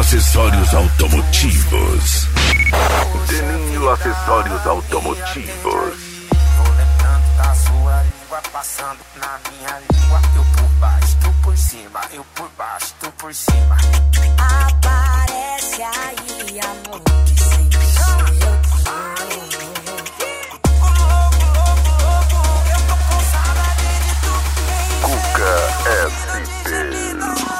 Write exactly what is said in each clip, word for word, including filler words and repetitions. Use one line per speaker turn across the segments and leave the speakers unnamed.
Acessórios automotivos. Deninho Acessórios Automotivos.
Vou lembrando da sua língua, passando na minha língua. Eu por baixo, tu por cima. Eu por baixo, tu por cima.
Aparece aí, amor, que sempre sou eu que
Cuca S P.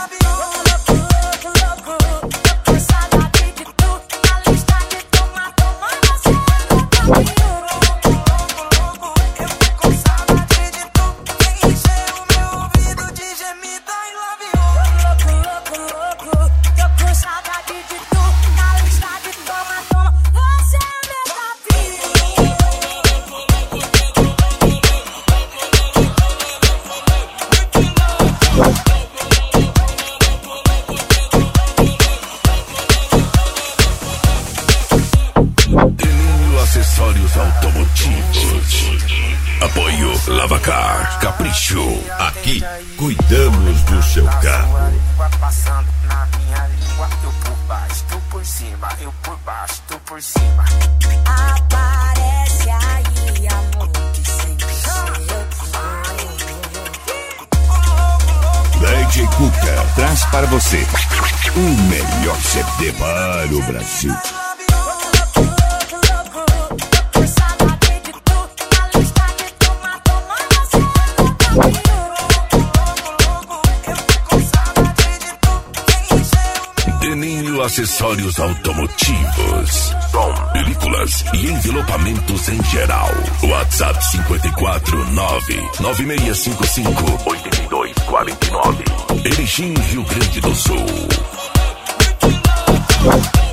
Acessórios automotivos. Apoio Lavacar, Capricho. Aqui cuidamos do seu carro.
Passando na minha língua, eu por baixo, tu por cima. Eu por baixo, tu por cima.
aparece aí, amor, que sempre sou eu que
D J Cuca traz para você o melhor C D para o Brasil. Deninho Acessórios Automotivos. Som, películas e envelopamentos em geral. WhatsApp cinco quatro nove nove seis cinco cinco oito dois quatro nove. Erechim, Rio Grande do Sul.